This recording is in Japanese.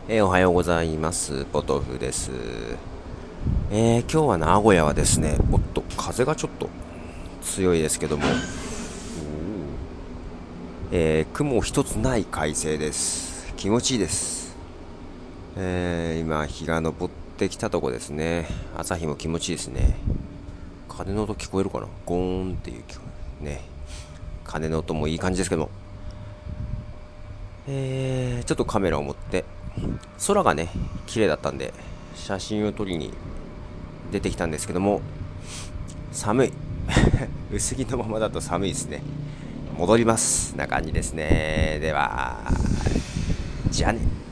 おはようございます。ポトフです。今日は名古屋はですね、おっと、風がちょっと強いですけども、雲一つない快晴です。気持ちいいです。今、日が昇ってきたとこですね。朝日も気持ちいいですね。鐘の音聞こえるかな、ゴーンっていうね。鐘の音もいい感じですけども、ちょっとカメラを持って、空がね、綺麗だったんで、写真を撮りに出てきたんですけども、寒い。薄着のままだと寒いですね。戻ります。な感じですね。では、じゃあね。